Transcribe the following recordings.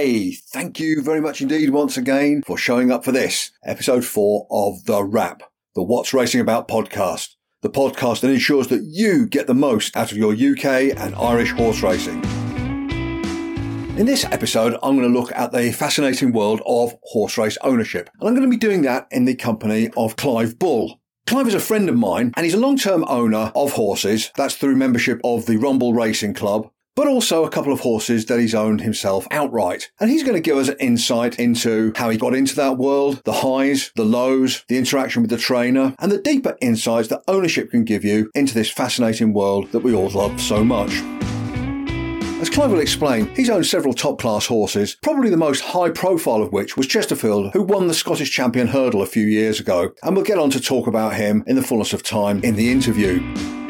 Hey, thank you very much indeed once again for showing up for this, episode 4 of The Wrap, the What's Racing About podcast, the podcast that ensures that you get the most out of your UK and Irish horse racing. In this episode, I'm going to look at the fascinating world of horse race ownership, and I'm going to be doing that in the company of Clive Bull. Clive is a friend of mine, and he's a long-term owner of horses. That's through membership of the Rumble Racing Club, but also a couple of horses that he's owned himself outright. And he's going to give us an insight into how he got into that world, the highs, the lows, the interaction with the trainer, and the deeper insights that ownership can give you into this fascinating world that we all love so much. As Clive will explain, he's owned several top-class horses, probably the most high-profile of which was Chesterfield, who won the Scottish Champion Hurdle a few years ago, and we'll get on to talk about him in the fullness of time in the interview.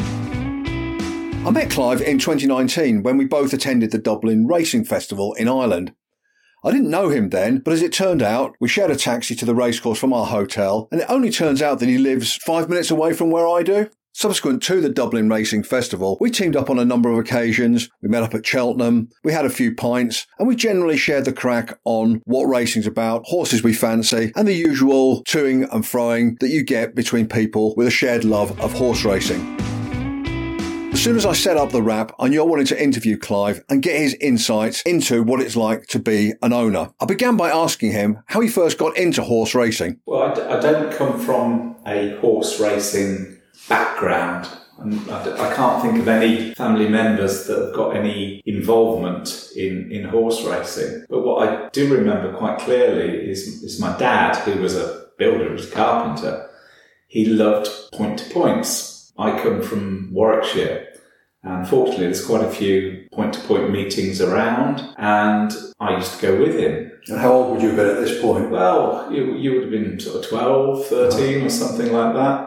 I met Clive in 2019 when we both attended the Dublin Racing Festival in Ireland. I didn't know him then, but as it turned out, we shared a taxi to the racecourse from our hotel, and it only turns out that he lives 5 minutes away from where I do. Subsequent to the Dublin Racing Festival, we teamed up on a number of occasions. We met up at Cheltenham, we had a few pints, and we generally shared the crack on what racing's about, horses we fancy, and the usual toing and froing that you get between people with a shared love of horse racing. As soon as I set up The Wrap, I knew I wanted to interview Clive and get his insights into what it's like to be an owner. I began by asking him how he first got into horse racing. Well, I don't come from a horse racing background, and I can't think of any family members that have got any involvement in horse racing. But what I do remember quite clearly is my dad, who was a builder, he was a carpenter. He loved point-to-points. I come from Warwickshire, and fortunately there's quite a few point-to-point meetings around, and I used to go with him. And how old would you have been at this point? Well, you would have been sort of 12, 13 or something like that.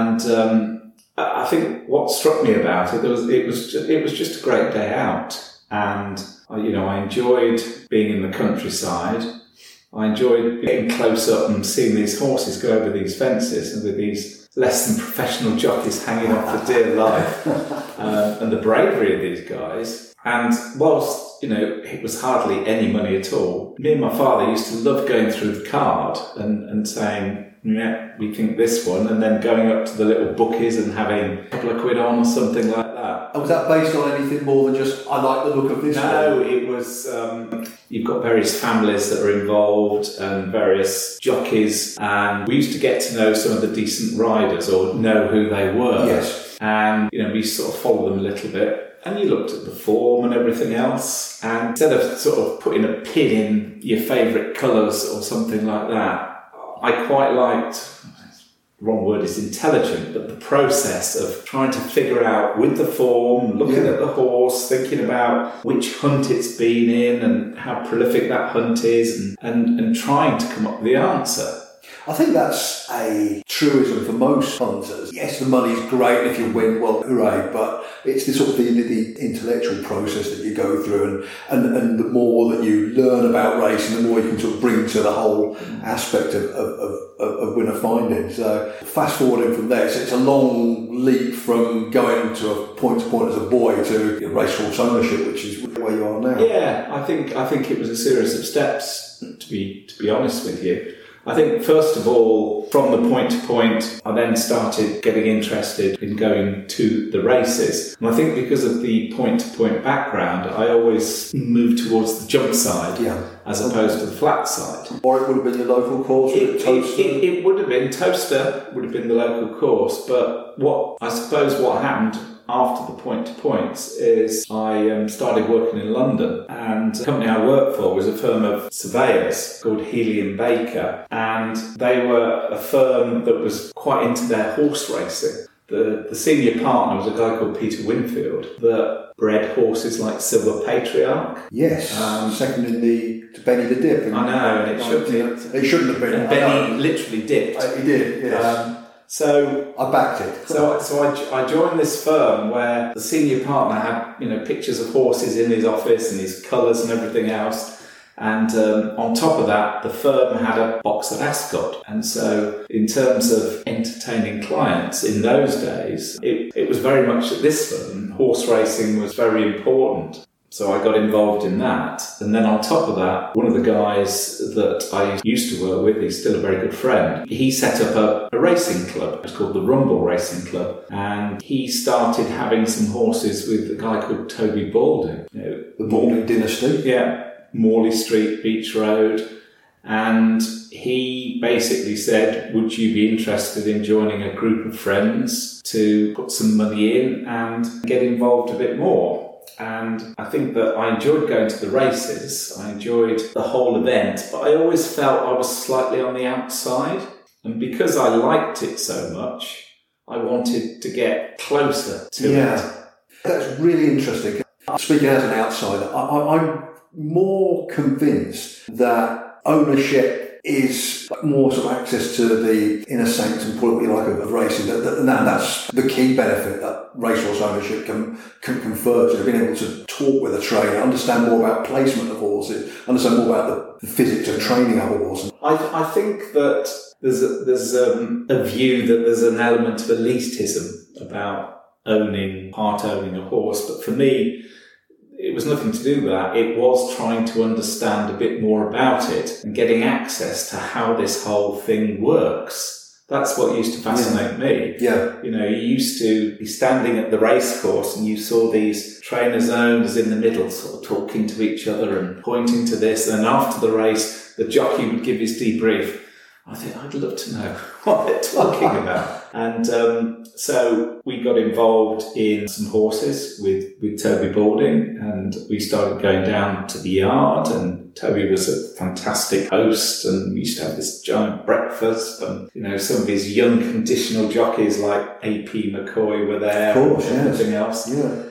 And I think what struck me about it was just a great day out, and I enjoyed being in the countryside. I enjoyed getting close up and seeing these horses go over these fences and with these less than professional jockeys hanging on for dear life, and the bravery of these guys. And whilst it was hardly any money at all, me and my father used to love going through the card and saying, yeah, we think this one, and then going up to the little bookies and having a couple of quid on or something like that. And was that based on anything more than just, I like the look of this one? No, it was, you've got various families that are involved and various jockeys, and we used to get to know some of the decent riders or know who they were. Yes. And, we sort of followed them a little bit. And you looked at the form and everything else, and instead of sort of putting a pin in your favourite colours or something like that, I quite liked, the wrong word is intelligent, but the process of trying to figure out with the form, looking at the horse, thinking about which hunt it's been in and how prolific that hunt is, and trying to come up with the answer. I think that's a truism for most hunters. Yes, the money's great if you win, well, hooray, but it's the sort of the intellectual process that you go through, and the more that you learn about racing, the more you can sort of bring to the whole aspect of winner finding. So fast forwarding from there, so it's a long leap from going to a point-to-point as a boy to racehorse ownership, which is where you are now. Yeah, I think it was a series of steps, to be honest with you. I think, first of all, from the point-to-point, I then started getting interested in going to the races. And I think because of the point-to-point background, I always moved towards the jump side as opposed to the flat side. Or it would have been your local course? It would have been. Toaster would have been the local course. But what happened after the point-to-points is I started working in London, and the company I worked for was a firm of surveyors called Healy & Baker, and they were a firm that was quite into their horse racing. The senior partner was a guy called Peter Winfield that bred horses like Silver Patriarch. Yes, seconding to Benny the Dip. I know, and it shouldn't have been. And Benny literally dipped. He did, yes. So I backed it. So I joined this firm where the senior partner had pictures of horses in his office and his colours and everything else, and on top of that the firm had a box of Ascot. And so in terms of entertaining clients in those days, it was very much at this firm horse racing was very important. So I got involved in that. And then on top of that, one of the guys that I used to work with, he's still a very good friend, he set up a racing club. It's called the Rumble Racing Club. And he started having some horses with a guy called Toby Balding. The Balding dynasty. Yeah, Morley Street, Beach Road. And he basically said, would you be interested in joining a group of friends to put some money in and get involved a bit more? And I think that I enjoyed going to the races. I enjoyed the whole event, but I always felt I was slightly on the outside. And because I liked it so much, I wanted to get closer to it. That's really interesting. Speaking as an outsider, I'm more convinced that ownership is more sort of access to the inner sanctum, call it what you like, of racing. And that's the key benefit that racehorse ownership can confer to, being able to talk with a trainer, understand more about placement of horses, understand more about the physics of training a horse. I think that there's a view that there's an element of elitism about part owning a horse, but for me, it was nothing to do with that. It was trying to understand a bit more about it and getting access to how this whole thing works. That's what used to fascinate me. Yeah. You used to be standing at the race course and you saw these trainers' owners in the middle sort of talking to each other and pointing to this. And after the race, the jockey would give his debrief. I think I'd love to know what they're talking about. And so we got involved in some horses with Toby Balding, and we started going down to the yard, and Toby was a fantastic host, and we used to have this giant breakfast, and some of his young conditional jockeys like A.P. McCoy were there, of course, and everything else. Yeah.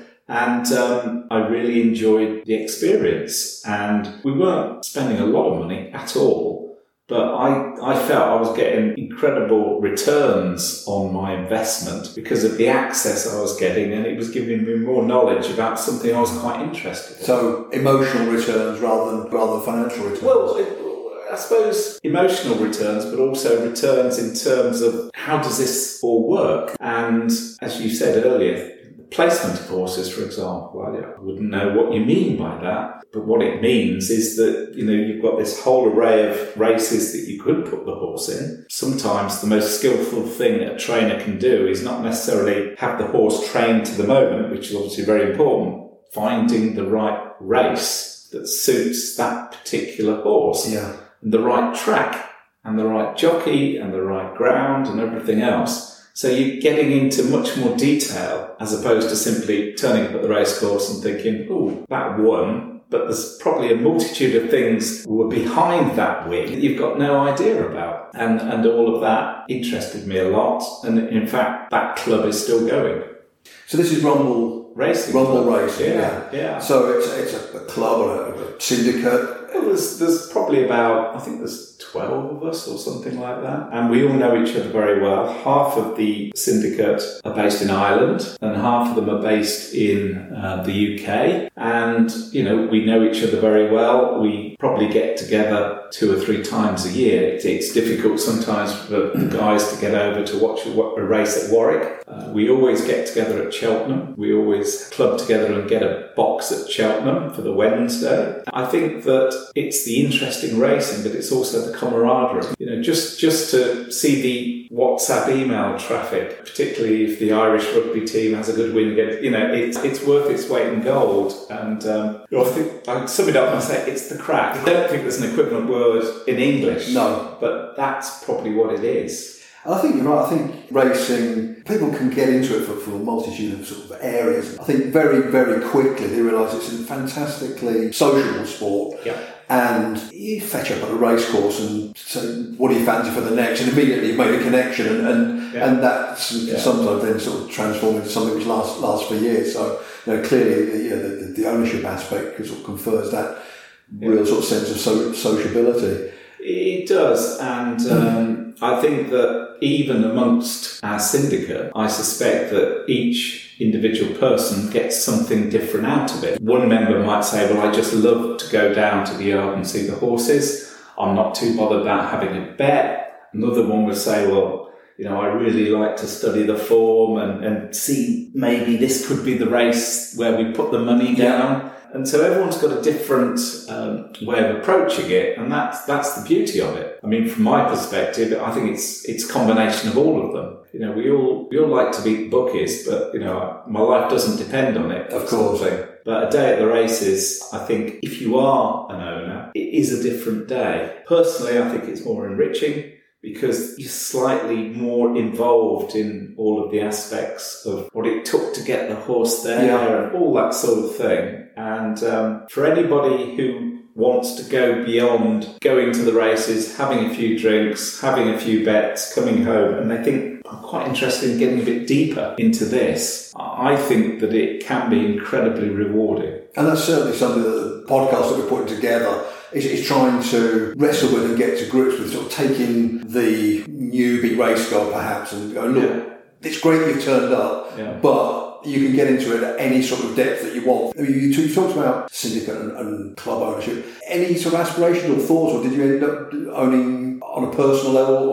And I really enjoyed the experience, and we weren't spending a lot of money at all. But I felt I was getting incredible returns on my investment because of the access I was getting, and it was giving me more knowledge about something I was quite interested in. So emotional returns rather than financial returns? Well, I suppose emotional returns, but also returns in terms of how does this all work? And as you said earlier, placement of horses, for example, I wouldn't know what you mean by that. But what it means is that, you've got this whole array of races that you could put the horse in. Sometimes the most skillful thing a trainer can do is not necessarily have the horse trained to the moment, which is obviously very important, finding the right race that suits that particular horse. Yeah. And the right track and the right jockey and the right ground and everything else. So you're getting into much more detail as opposed to simply turning up at the racecourse and thinking, oh, that won. But there's probably a multitude of things were behind that win that you've got no idea about. And all of that interested me a lot. And in fact, that club is still going. So this is Rumble Racing. Rumble Racing, yeah. So it's a club or a syndicate? Well, there's probably about, I think there's 12 of us or something like that. And we all know each other very well. Half of the syndicate are based in Ireland and half of them are based in the UK. And, we know each other very well. We probably get together 2 or 3 times a year. It's difficult sometimes for the guys to get over to watch a race at Warwick. We always get together at Cheltenham. We always club together and get a box at Cheltenham for the Wednesday. I think that it's the interesting racing, but it's also the camaraderie. Just to see the WhatsApp email traffic, particularly if the Irish rugby team has a good win against, it's worth its weight in gold. And I think I sum it up and say it's the crack. I don't think there's an equivalent word in English. No. But that's probably what it is. And I think you're right. I think racing, people can get into it for a multitude of sort of areas. I think very, very quickly they realise it's a fantastically sociable sport. Yeah. And you fetch up at a racecourse and say, what do you fancy for the next? And immediately you've made a connection and that's sometimes then sort of transformed into something which lasts for years. So, clearly the ownership aspect sort of confers that real sort of sense of sociability. It does, and I think that even amongst our syndicate, I suspect that each individual person gets something different out of it. One member might say, well, I just love to go down to the yard and see the horses. I'm not too bothered about having a bet. Another one would say, well, I really like to study the form and see maybe this could be the race where we put the money down. And so everyone's got a different way of approaching it, and that's the beauty of it. I mean, from my perspective, I think it's a combination of all of them. You know, we all like to beat bookies, but you know, my life doesn't depend on it. Of course. But a day at the races, I think if you are an owner, it is a different day. Personally, I think it's more enriching because you're slightly more involved in all of the aspects of what it took to get the horse there and all that sort of thing. And for anybody who wants to go beyond going to the races, having a few drinks, having a few bets, coming home, and they think, I'm quite interested in getting a bit deeper into this, I think that it can be incredibly rewarding. And that's certainly something that the podcast that we're putting together is trying to wrestle with and get to grips with, sort of taking the newbie race god perhaps and go, look, it's great you've turned up, but you can get into it at any sort of depth that you want. I mean, you talked about syndicate and club ownership. Any sort of aspirational thoughts, or did you end up owning on a personal level?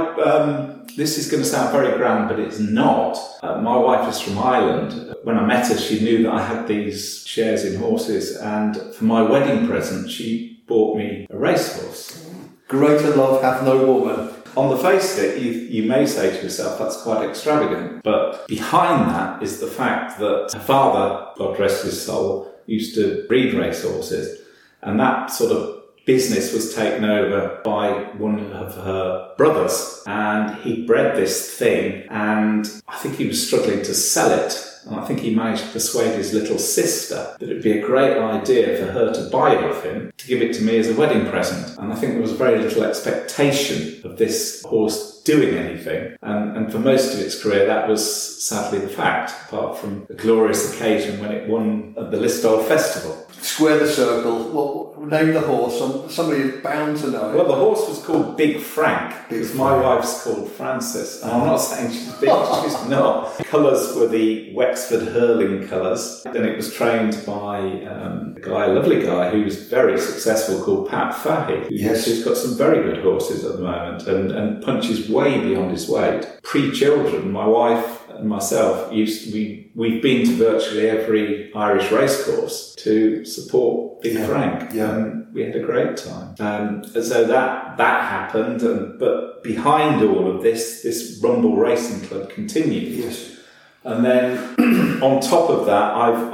No, this is going to sound very grand, but it's not. My wife is from Ireland. When I met her, she knew that I had these shares in horses, and for my wedding present, she bought me a racehorse. Greater love hath no woman. On the face of it, you may say to yourself, that's quite extravagant. But behind that is the fact that her father, God rest his soul, used to breed racehorses. And that sort of business was taken over by one of her brothers. And he bred this thing, and I think he was struggling to sell it. And I think he managed to persuade his little sister that it would be a great idea for her to buy it off him, to give it to me as a wedding present. And I think there was very little expectation of this horse doing anything. And for most of its career, that was sadly the fact, apart from a glorious occasion when it won at the Listowel Festival. Square the circle. Well, name the horse. Somebody is bound to know it. Well, the horse was called Big Frank, because my wife's called Frances. And I'm not saying she's big, she's not. The colours were the Wexford hurling colours. And it was trained by a lovely guy who's very successful called Pat Fahey. Who's got some very good horses at the moment and punches way beyond his weight. Pre-children, my wife and myself we've been to virtually every Irish racecourse to support Big Frank. And we had a great time. So that happened, but behind all of this Rumble Racing Club continued. Yes. And then on top of that,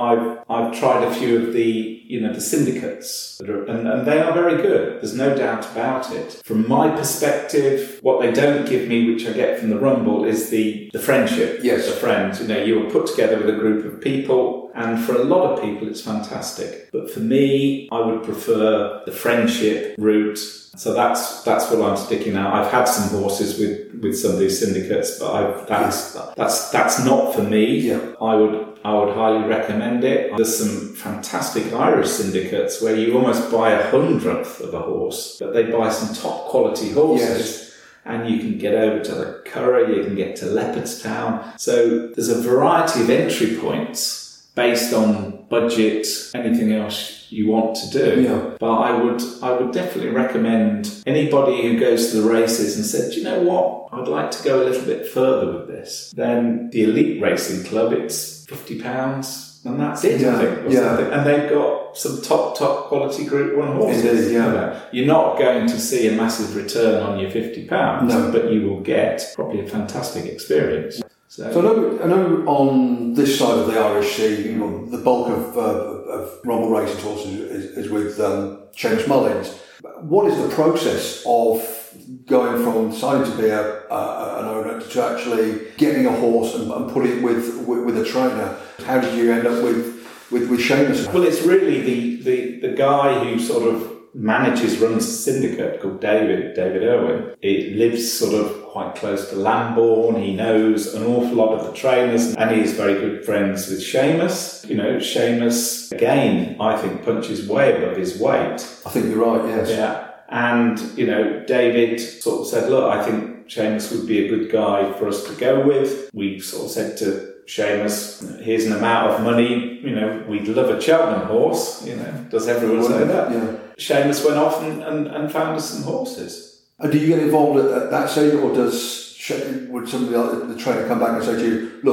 I've tried a few of the syndicates, and they are very good. There's no doubt about it. From my perspective, what they don't give me, which I get from the Rumble, is the friendship. Yes. The friends. You were put together with a group of people, and for a lot of people, it's fantastic. But for me, I would prefer the friendship route. So that's what I'm sticking out. I've had some horses with some of these syndicates, but that's not for me. Yeah. I would highly recommend it. There's some fantastic Irish syndicates where you almost buy 1/100th of a horse, but they buy some top quality horses. Yes. And you can get over to the Curragh, you can get to Leopardstown. So there's a variety of entry points based on budget, anything else you want to do. Yeah. But I would definitely recommend anybody who goes to the races and said, "Do you know what? I'd like to go a little bit further with this." Then the Elite Racing Club, it's £50 and that's it, I think. Something. And they've got some top quality Group 1 horses. Indeed, You're not going to see a massive return on your £50, but you will get probably a fantastic experience. So I know on this side of the Irish Sea, the bulk of Rumble Racing horses is with Seamus Mullins. What is the process of going from deciding to be an owner to actually getting a horse and putting it with a trainer? How did you end up with Seamus? Well, it's really the guy who sort of runs a syndicate called David Irwin. It lives sort of quite close to Lambourne. He knows an awful lot of the trainers, and he is very good friends with Seamus. Seamus, again, I think punches way above his weight. I think you're right, yes. Yeah. And, David sort of said, look, I think Seamus would be a good guy for us to go with. We sort of said to Seamus, here's an amount of money, we'd love a Cheltenham horse, does everyone say that? Yeah. Seamus went off and found us some horses. And do you get involved at that stage, or would somebody like the trainer come back and say to you, look,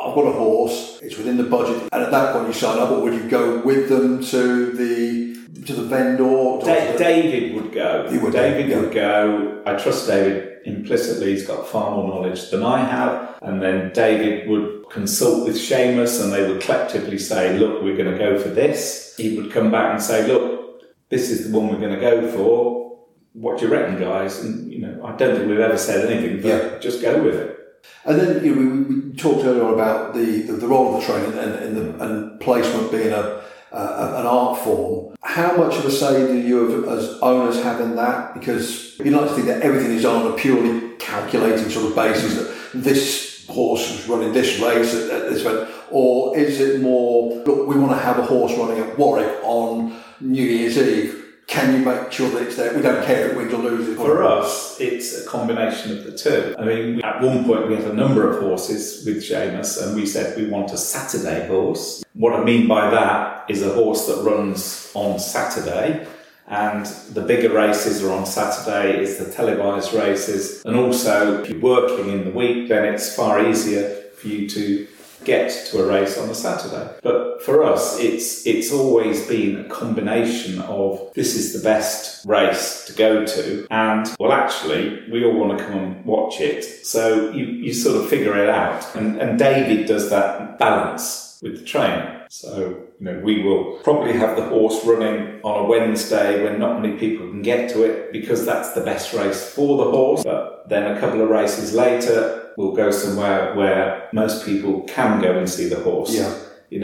I've got a horse, it's within the budget, and at that point you sign up, or would you go with them to the vendor? David would go. David would go. I trust David implicitly. He's got far more knowledge than I have. And then David would consult with Seamus, and they would collectively say, look, we're going to go for this. He would come back and say, look, this is the one we're going to go for. What do you reckon, guys? And, I don't think we've ever said anything, but just go with it. And then we talked earlier about the role of the train and placement being an art form. How much of a say do you as owners have in that? Because you like to think that everything is done on a purely calculating sort of basis, that this horse was running this race at this event, or is it more, look, we want to have a horse running at Warwick on New Year's Eve. Can you make sure that it's there? We don't care if it wins or loses. For us, it's a combination of the two. I mean, at one point we had a number of horses with Seamus, and we said we want a Saturday horse. What I mean by that is a horse that runs on Saturday, and the bigger races are on Saturday, it's the televised races. And also, if you're working in the week, then it's far easier for you to get to a race on a Saturday. But for us, it's always been a combination of this is the best race to go to, and well, actually we all want to come and watch it. So you sort of figure it out, and David does that balance with the trainer. So we will probably have the horse running on a Wednesday when not many people can get to it, because that's the best race for the horse. But then a couple of races later, we'll go somewhere where most people can go and see the horse. Yeah.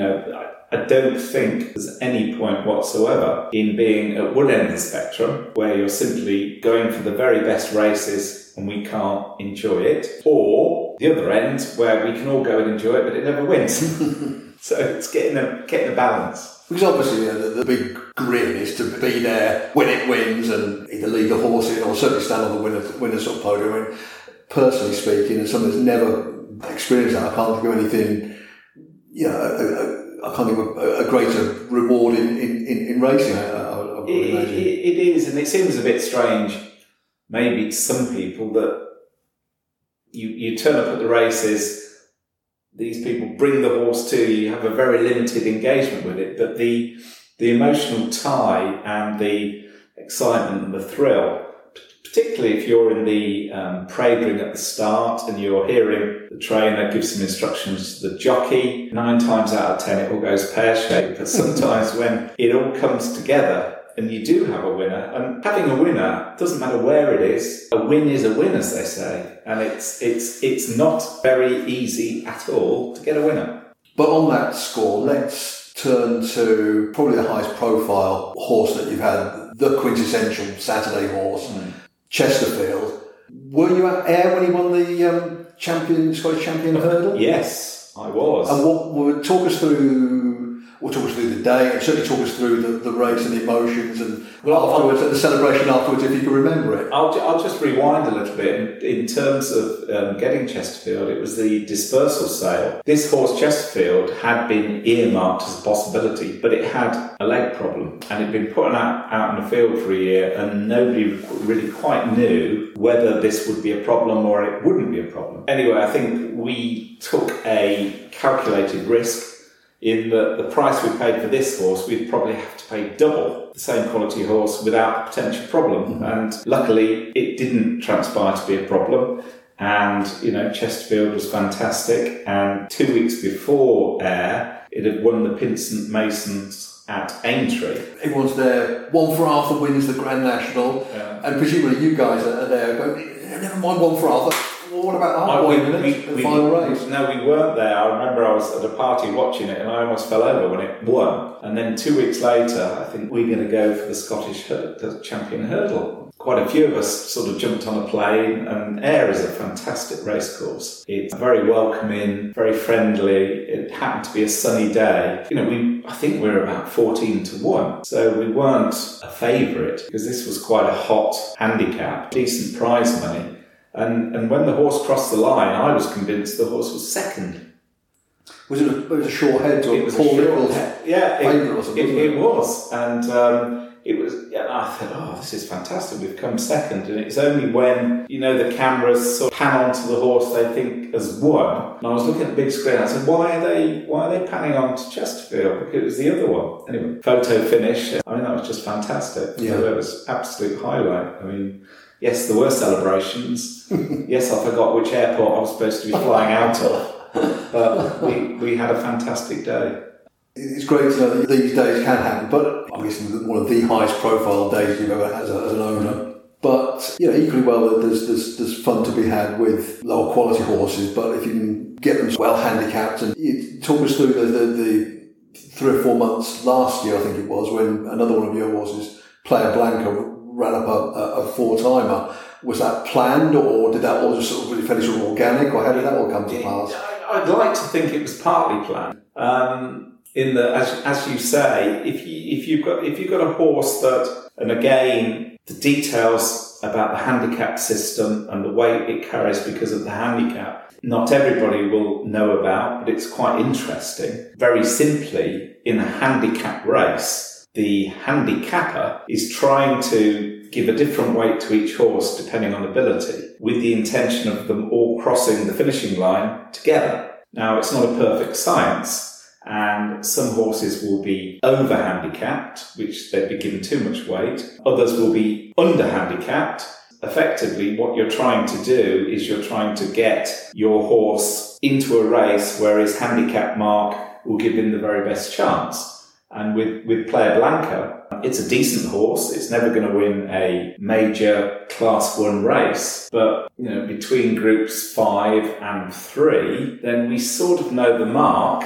I don't think there's any point whatsoever in being at one end of the spectrum where you're simply going for the very best races and we can't enjoy it, or the other end where we can all go and enjoy it but it never wins. So it's getting a balance. Because obviously the big grin is to be there when it wins and either lead the horse in or certainly stand on the winner's sort of podium. I mean, personally speaking, as someone that's never experienced that, I can't think of anything, I can't think of a greater reward in racing. I would imagine. It is, and it seems a bit strange, maybe to some people, that you turn up at the races, these people bring the horse to you, you have a very limited engagement with it, but the emotional tie and the excitement and the thrill, particularly if you're in the parade ring at the start and you're hearing the trainer give some instructions to the jockey, 9 times out of 10 it all goes pear-shaped, but sometimes when it all comes together and you do have a winner, and having a winner doesn't matter where it is, a win is a win, as they say, and it's not very easy at all to get a winner. But on that score, let's turn to probably the highest profile horse that you've had, the quintessential Saturday horse, Chesterfield. Were you at Ayr when he won the Scottish Champion Hurdle? Yes, I was. And talk us through the day, and certainly talk us through the race and the emotions, and afterwards, the celebration afterwards, if you can remember it. I'll just rewind a little bit. In terms of getting Chesterfield, it was the dispersal sale. This horse, Chesterfield, had been earmarked as a possibility, but it had a leg problem, and it'd been put out in the field for a year, and nobody really quite knew whether this would be a problem or it wouldn't be a problem. Anyway, I think we took a calculated risk in the price we paid for this horse. We'd probably have to pay double the same quality horse without a potential problem. And luckily, it didn't transpire to be a problem. And, Chesterfield was fantastic. And 2 weeks before Ayr, it had won the Pinsent Masons at Aintree. Everyone's there. One for Arthur wins the Grand National. Yeah. And presumably you guys are there going, never mind one for Arthur. Well, what about the final race? No, we weren't there. I remember I was at a party watching it and I almost fell over when it won. And then 2 weeks later, I think we're going to go for the Scottish Champion Hurdle. Quite a few of us sort of jumped on a plane, and Ayr is a fantastic racecourse. It's very welcoming, very friendly. It happened to be a sunny day. I think we were about 14-1. So we weren't a favourite because this was quite a hot handicap, decent prize money. And when the horse crossed the line, I was convinced the horse was second. Was it a short head to a Paul Nicholls favourite or something? It was. And I thought, oh, this is fantastic, we've come second. And it's only when, the cameras sort of pan onto the horse they think has won. And I was looking at the big screen, I said, why are they panning on to Chesterfield? Because it was the other one. Anyway, photo finish, that was just fantastic. Yeah. So it was absolute highlight. Yes, there were celebrations. Yes, I forgot which airport I was supposed to be flying out of. But we had a fantastic day. It's great to know that these days can happen, but I guess one of the highest profile days you've ever had as an owner. But equally well, there's fun to be had with lower quality horses. But if you can get them well handicapped, and you talk us through the 3 or 4 months last year, I think it was, when another one of your horses, Player Blanca, ran up a 4-timer. Was that planned, or did that all just sort of really fairly sort of organic, or how did that all come to pass? I'd like to think it was partly planned. As you say, if you've got a horse that, and again, the details about the handicap system and the weight it carries because of the handicap, not everybody will know about, but it's quite interesting. Very simply, in a handicap race, the handicapper is trying to give a different weight to each horse depending on ability, with the intention of them all crossing the finishing line together. Now, it's not a perfect science, and some horses will be over-handicapped, which they'd be given too much weight. Others will be under-handicapped. Effectively, what you're trying to do is you're trying to get your horse into a race where his handicap mark will give him the very best chance. And with Player Blanca, it's a decent horse. It's never going to win a major Class 1 race. But, between groups 5 and 3, then we sort of know the mark,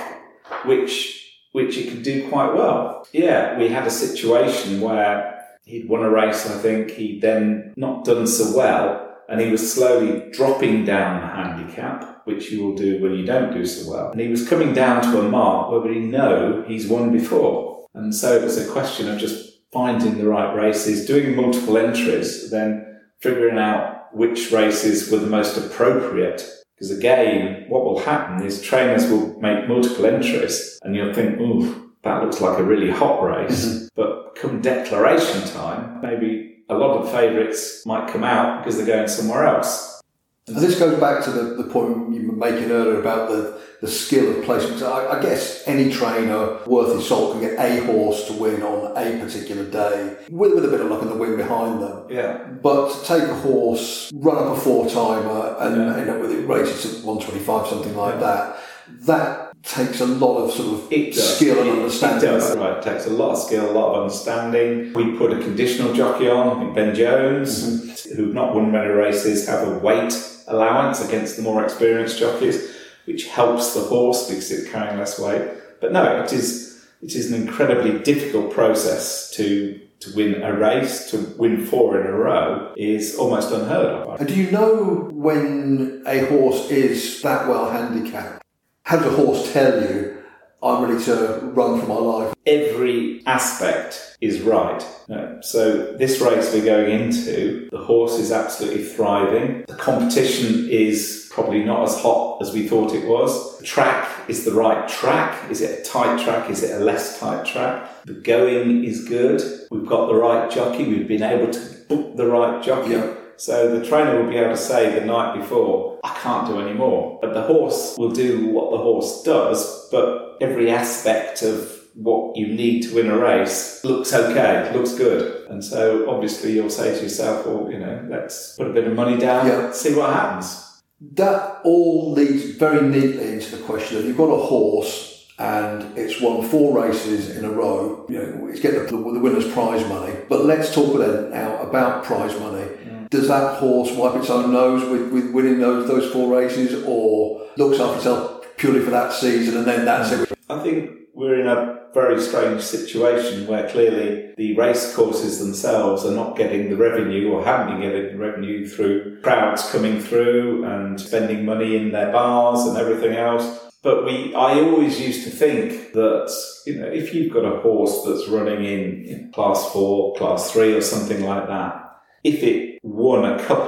which it can do quite well. Yeah, we had a situation where he'd won a race, I think. He'd then not done so well, and he was slowly dropping down the handicap, which you will do when you don't do so well. And he was coming down to a mark where we know he's won before. And so it was a question of just finding the right races, doing multiple entries, then figuring out which races were the most appropriate. Because again, what will happen is trainers will make multiple entries and you'll think, ooh, that looks like a really hot race. Mm-hmm. But come declaration time, maybe a lot of favourites might come out because they're going somewhere else. And this goes back to the point you were making earlier about the skill of placement. So I guess any trainer worth his salt can get a horse to win on a particular day with a bit of luck and the wind behind them. Yeah. But to take a horse, run up a 4-timer and end up with it rated to 125, something like that takes a lot of sort of skill and understanding. It does, right. It takes a lot of skill, a lot of understanding. We put a conditional jockey on, I think Ben Jones, who've not won many races, have a weight allowance against the more experienced jockeys, which helps the horse because it's carrying less weight. But no, it is an incredibly difficult process to win a race. To win 4 in a row is almost unheard of. And do you know when a horse is that well handicapped? How does a horse tell you, I'm ready to run for my life? Every aspect is right. So this race we're going into, the horse is absolutely thriving. The competition is probably not as hot as we thought it was. The track is the right track. Is it a tight track? Is it a less tight track? The going is good. We've got the right jockey. We've been able to book the right jockey. Yeah. So the trainer will be able to say the night before, I can't do any more. But the horse will do what the horse does, but every aspect of what you need to win a race looks okay, looks good. And so obviously you'll say to yourself, well, let's put a bit of money down, see what happens. That all leads very neatly into the question of you've got a horse and it's won 4 races in a row, it's getting the winner's prize money. But let's talk then now about prize money. Does that horse wipe its own nose with winning those 4 races, or looks after itself purely for that season and then that's it? I think we're in a very strange situation where clearly the race courses themselves are not getting the revenue or haven't been getting the revenue through crowds coming through and spending money in their bars and everything else. But I always used to think that, if you've got a horse that's running in Class 4, Class 3 or something like that, if it won a couple of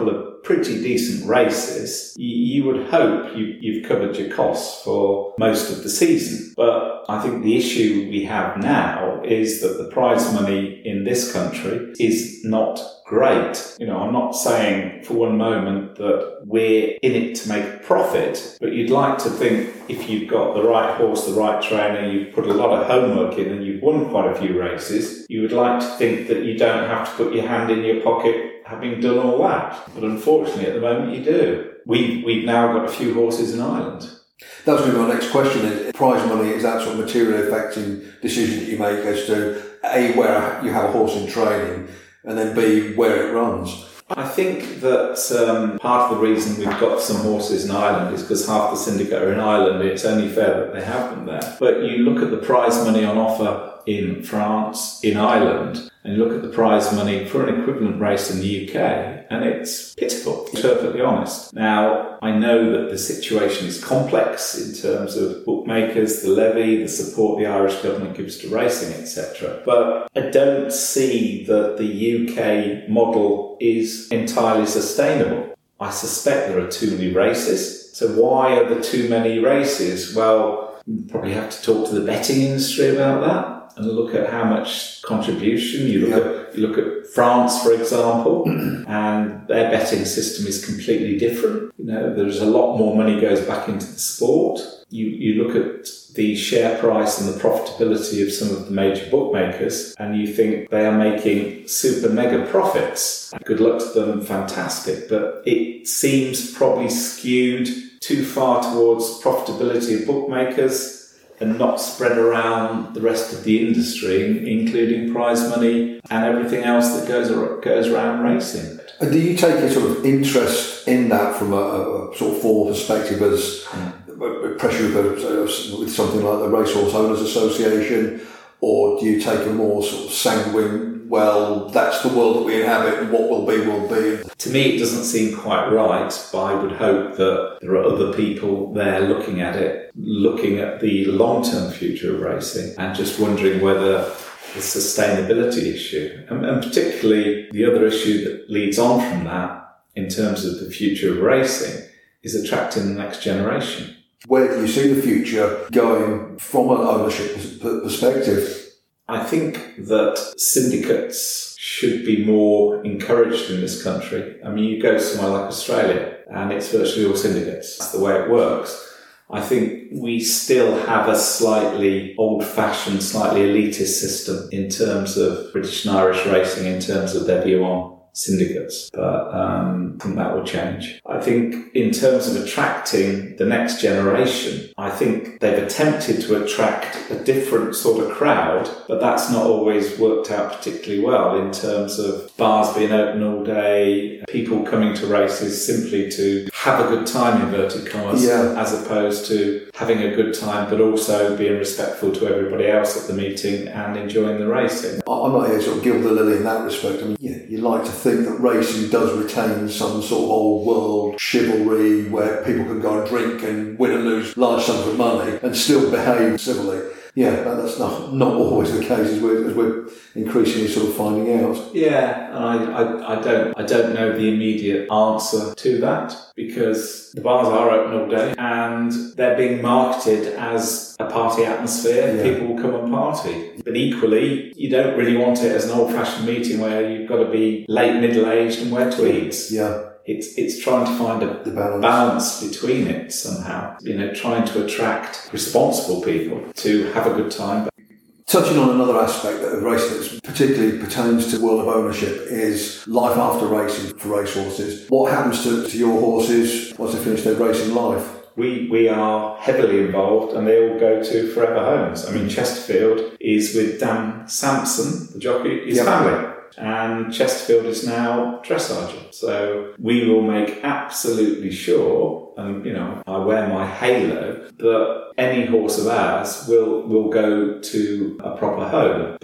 pretty decent races, you would hope you've covered your costs for most of the season. But I think the issue we have now is that the prize money in this country is not great. I'm not saying for one moment that we're in it to make a profit, but you'd like to think if you've got the right horse, the right trainer, you've put a lot of homework in and you've won quite a few races, you would like to think that you don't have to put your hand in your pocket having done all that. But unfortunately, at the moment, you do. We've now got a few horses in Ireland. That was going to be my next question. Is prize money, is that sort of materially affecting decisions that you make as to A, where you have a horse in training, and then B, where it runs? I think that part of the reason we've got some horses in Ireland is because half the syndicate are in Ireland. It's only fair that they have them there. But you look at the prize money on offer in France, in Ireland, and look at the prize money for an equivalent race in the UK, and it's pitiful, to be perfectly honest. Now, I know that the situation is complex in terms of bookmakers, the levy, the support the Irish government gives to racing, etc. But I don't see that the UK model is entirely sustainable. I suspect there are too many races. So why are there too many races? Well, you probably have to talk to the betting industry about that and look at how much contribution. You look at France, for example, and their betting system is completely different. There's a lot more money goes back into the sport. You look at the share price and the profitability of some of the major bookmakers, and you think they are making super mega profits. Good luck to them, fantastic. But it seems probably skewed too far towards profitability of bookmakers and not spread around the rest of the industry, including prize money and everything else that goes around racing. And do you take a sort of interest in that from a sort of formal perspective as pressure with something like the Racehorse Owners Association, or do you take a more sort of sanguine, well, that's the world that we inhabit and what will be, will be? To me, it doesn't seem quite right, but I would hope that there are other people there looking at it, looking at the long-term future of racing and just wondering whether the sustainability issue, and particularly the other issue that leads on from that in terms of the future of racing, is attracting the next generation. Where do you see the future going from an ownership perspective? I think that syndicates should be more encouraged in this country. I mean, you go somewhere like Australia and it's virtually all syndicates. That's the way it works. I think we still have a slightly old-fashioned, slightly elitist system in terms of British and Irish racing, in terms of their view on syndicates, but I think that will change. I think in terms of attracting the next generation, I think they've attempted to attract a different sort of crowd, but that's not always worked out particularly well in terms of bars being open all day, people coming to races simply to have a good time, inverted commas, as opposed to having a good time but also being respectful to everybody else at the meeting and enjoying the racing. I'm not here to sort of gild the lily in that respect. I mean, you like to think that racing does retain some sort of old world chivalry where people can go and drink and win and lose large sums of money and still behave civilly. Yeah, that's not always the case as we're increasingly sort of finding out. Yeah, and I don't know the immediate answer to that because the bars are open all day and they're being marketed as a party atmosphere. Yeah. People will come and party. But equally, you don't really want it as an old-fashioned meeting where you've got to be late middle-aged and wear tweeds. Yeah. It's trying to find a balance between it somehow. Trying to attract responsible people to have a good time. Touching on another aspect of racing that particularly pertains to the world of ownership is life after racing for racehorses. What happens to your horses once they finish their racing life? We are heavily involved and they all go to forever homes. I mean, Chesterfield is with Dan Sampson, the jockey, his family. And Chesterfield is now dressage. So we will make absolutely sure, and I wear my halo, that any horse of ours will go to a proper home. But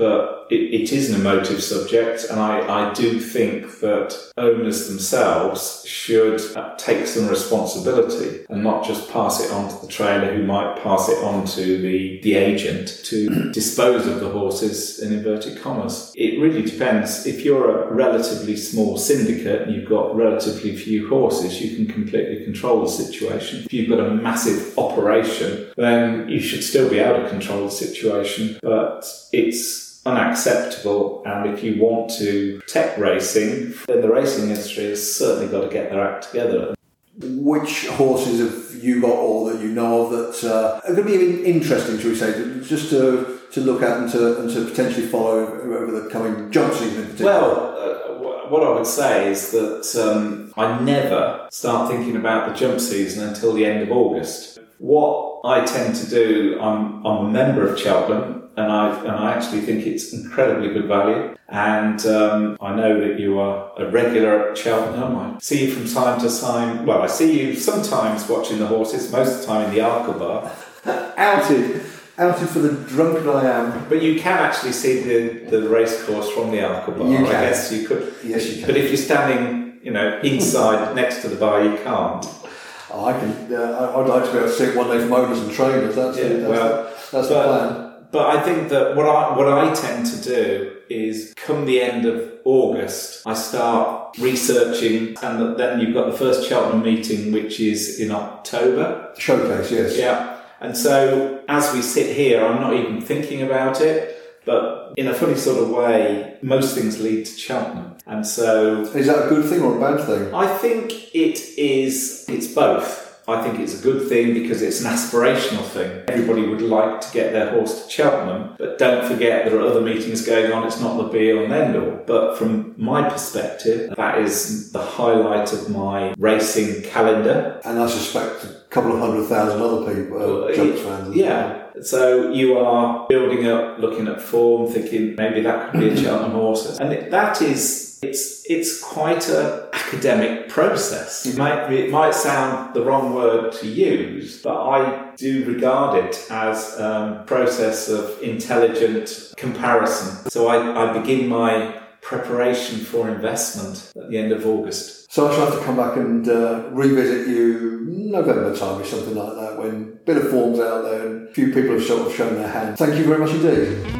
it is an emotive subject, and I do think that owners themselves should take some responsibility and not just pass it on to the trainer who might pass it on to the agent to dispose of the horses, in inverted commas. It really depends. If you're a relatively small syndicate and you've got relatively few horses, you can completely control the situation. If you've got a massive operation, then you should still be able to control the situation, but it's unacceptable. And if you want to protect racing, then the racing industry has certainly got to get their act together. Which horses have you got, or that you know of, that are going to be interesting, shall we say, just to look at and to potentially follow over the coming jump season in particular? Well, what I would say is that I never start thinking about the jump season until the end of August. What I tend to do, I'm a member of Cheltenham, and I actually think it's incredibly good value. And I know that you are a regular at Cheltenham. I see you from time to time. Well, I see you sometimes watching the horses, most of the time in the Arkle Bar. Outed for the drunken I am. But you can actually see the race course from the Arkle Bar. You can. I guess you could. Yes, you can. But if you're standing, inside next to the bar, you can't. I can. I'd like to be able to see it one day from owners and trainers. That's the plan. But I think that what I tend to do is, come the end of August, I start researching, and then you've got the first Cheltenham meeting, which is in October. Showcase, yes. Yeah. And so as we sit here, I'm not even thinking about it, but in a funny sort of way, most things lead to Cheltenham. And so... Is that a good thing or a bad thing? I think it's both. I think it's a good thing because it's an aspirational thing. Everybody would like to get their horse to Cheltenham, but don't forget there are other meetings going on. It's not the be-all and end-all. But from my perspective, that is the highlight of my racing calendar. And I suspect a couple of 100,000 other people, jumps fans. Yeah. So you are building up, looking at form, thinking maybe that could be a Cheltenham horse. And that is... It's quite an academic process. It might sound the wrong word to use, but I do regard it as a process of intelligent comparison. So I begin my preparation for investment at the end of August. So I shall have to come back and revisit you November time or something like that, when a bit of form's out there and a few people have sort of shown their hand. Thank you very much indeed.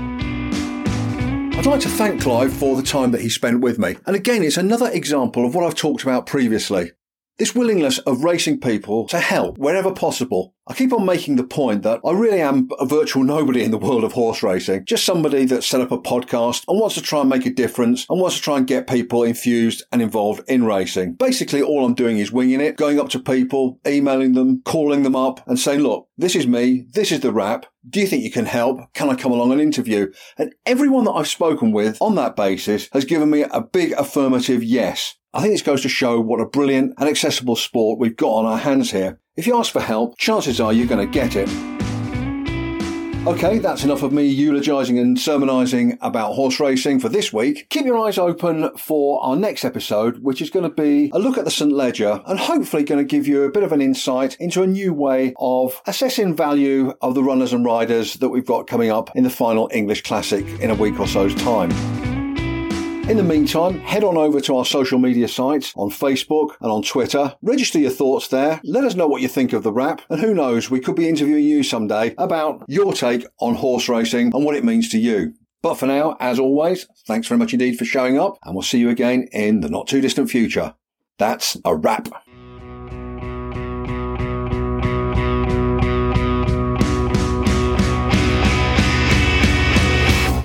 I'd like to thank Clive for the time that he spent with me. And again, it's another example of what I've talked about previously. This willingness of racing people to help wherever possible. I keep on making the point that I really am a virtual nobody in the world of horse racing. Just somebody that set up a podcast and wants to try and make a difference and wants to try and get people infused and involved in racing. Basically, all I'm doing is winging it, going up to people, emailing them, calling them up and saying, look, this is me, this is the Wrap. Do you think you can help? Can I come along and interview? And everyone that I've spoken with on that basis has given me a big affirmative yes. I think this goes to show what a brilliant and accessible sport we've got on our hands here. If you ask for help, chances are you're going to get it. Okay, that's enough of me eulogising and sermonising about horse racing for this week. Keep your eyes open for our next episode, which is going to be a look at the St Leger and hopefully going to give you a bit of an insight into a new way of assessing value of the runners and riders that we've got coming up in the final English Classic in a week or so's time. In the meantime, head on over to our social media sites on Facebook and on Twitter. Register your thoughts there. Let us know what you think of the Wrap. And who knows, we could be interviewing you someday about your take on horse racing and what it means to you. But for now, as always, thanks very much indeed for showing up, and we'll see you again in the not too distant future. That's a wrap.